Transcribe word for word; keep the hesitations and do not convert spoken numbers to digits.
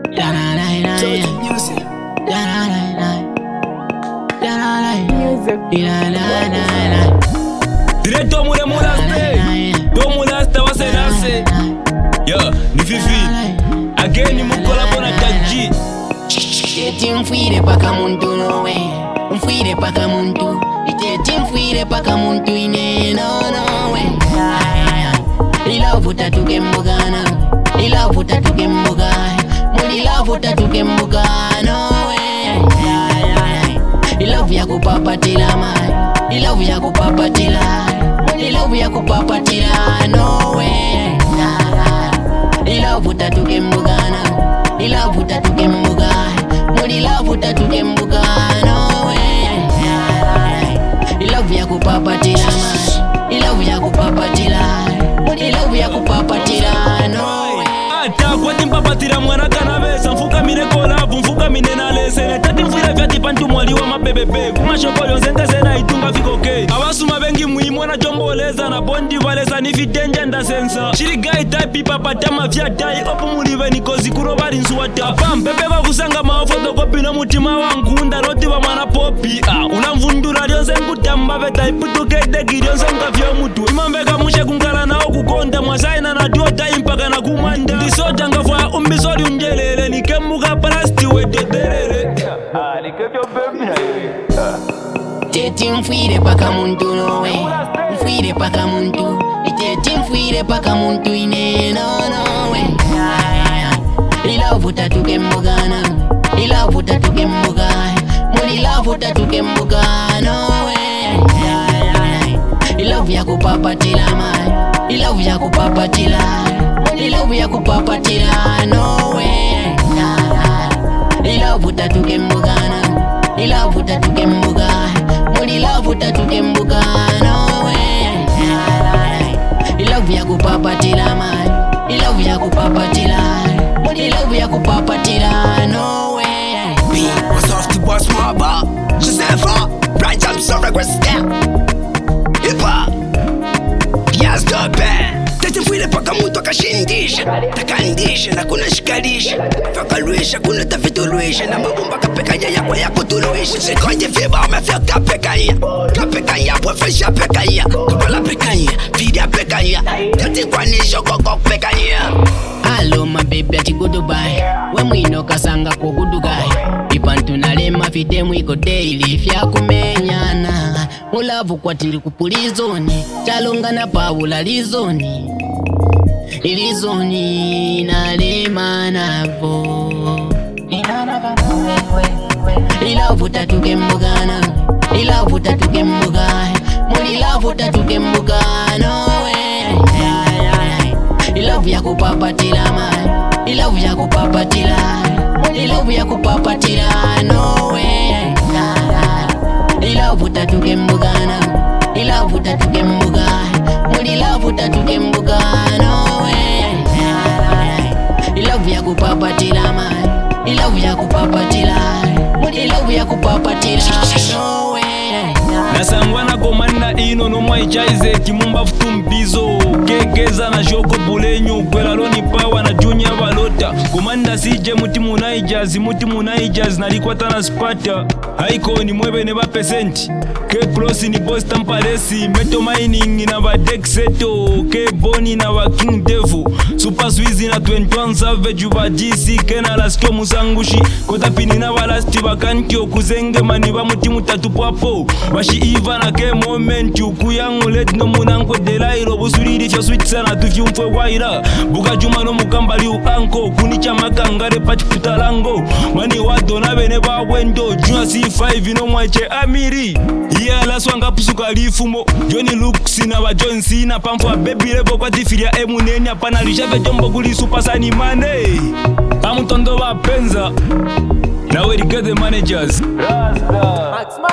La la la la. Music. La la la la. La la la la. La la la. Direto mure mulaste. Do mulaste wasenase. Yo, ni Fifi. Again mukolabo na Taji. Eti mfuire paka muntu nowe. Mfuire paka muntu. Eti mfuire paka muntu ine no no we. Ilavuta tukembugana. Ilavuta tukembuga. Muli lavuta tukembugana we. Ilavu ya kupapatila mai. Ilavu ya kupapatila. Ilavu ya kupapatila no way. Ilavuta tukembugana. Ilavuta tukembuga. Muli lavuta tukembugana we. Ilavu ya kupapatila mai. Ilavu ya kupapatila. Ilavu ya kupapatila no way. Ata kwati mpapatila mwana kanavesa. Mfuka mine kolavu, mfuka mine nalesene. Tati mfuira vyati pantu mwali wa mabebebe. Kumashoko yonzende sena itunga fikoke. Awasuma bengi muimona jomboleza. Na bondi valesa nifitenja nda sensa. Shirigai taipi papatama vya dai. Opu mulive nikozi kurobari nsuwata. Pam pepe vakusanga maofotokopi no mutima wangu. Ndaroti wa mwana popi. Ah, unamvundura lyonse nkutamba veta iputuketeki lyonse nkafyo mutu. Imambeka mushe kunkala nao kukonda. Mwasaina na duo tai mpaka na kumanda. Ndisoja ngafwa umbisori unjelele. Nikemuka plasti weteterere. Ah, nikefyo baby. Teti mfuire paka muntu nowe. Mfuire paka muntu. Teti mfuire paka muntu ine no no we. Ilavuta tukembugana. Ilavuta tukembuga. Muli lavuta tukembugana we. Ilavu ya kupapatila mai. Ilavu ya kupapatila. Ilavu ya kupapatila no we. Ilavuta tukembugana. Ilavuta tukembuga. Muli lavuta tukembugana we. Ilavu ya kupapatila mai. Ilavu ya kupapatila. Ilavu ya kupapatila no way. B was off the boss mobber. Josefa, bright I'm so regress down. Hip hop. Yes the band. Tete mfuire paka muntu akashindisha. Takandisha na kuna shikarisha. Fakalwisha kuna tafitulwisha. Na mabumba kapekanya yako yako tuluisha. Sikonje fiba umefika pekanya. Kapekanya pwefesha pekanya. Kupala pekanya, vidia pekanya. Tete kwanisho koko pekanya. Hello my baby ati goodbye. We mwino kasanga ko gudugai. Ipantu nalema fide mwiko daily fya kumenyana. Mulavu kwa tiri kupulizoni. Chalonga na paula lizoni. Ilizoni nalema navo. Ilavuta tukembugana. Ilavuta tukembugai. Muli lavuta tukembugana we. Ilavu ya kupapatila mai. Ilavu ya kupapatila. Ilavu ya kupapatila no way. Ilavuta tukembugana. Ilavuta tukembuga. Muli lavuta tukembugana we. Ilavu ya kupapatila mai. Ilavu ya kupapatila. Ilavu ya kupapatila no way. Nasangwana komanda ino no mwaichaize kimumba futumbizo. Kekeza na shoko bulenyo. Kwela loni pawa na junior valota. Komanda sije muti munaijazi. Muti munaijazi nalikwata na spata. Haiko ni mwebe neba pesenti. Ke plosi ni boss tampalesi. Meto mining na va dexeto. Ke boni na va king devu. Super swizi na twenty-one savage uva G C. Kena laskyo musangushi. Kota pini na valasti vakankyo. Kuzenge mani va muti mutatu papo. Washi iva na ke moment. Ukuyangu let no munanko delairo. Busuriri fyo switch sana tufi umfwe waira. Buka juma no mukambali uanko. Kunicha makangare pati putalango. Mani wado na bene ba wendo. Juna C five ino mwache amiri. Yeah, la swanga pusuka lifumo. Johnny Lux na wa John Cena. Pamfwa baby level kwa tifiria emu neni. Apana lishave jombo guli super sani mane. Amutondo wa penza. Now we get the managers. Rasta.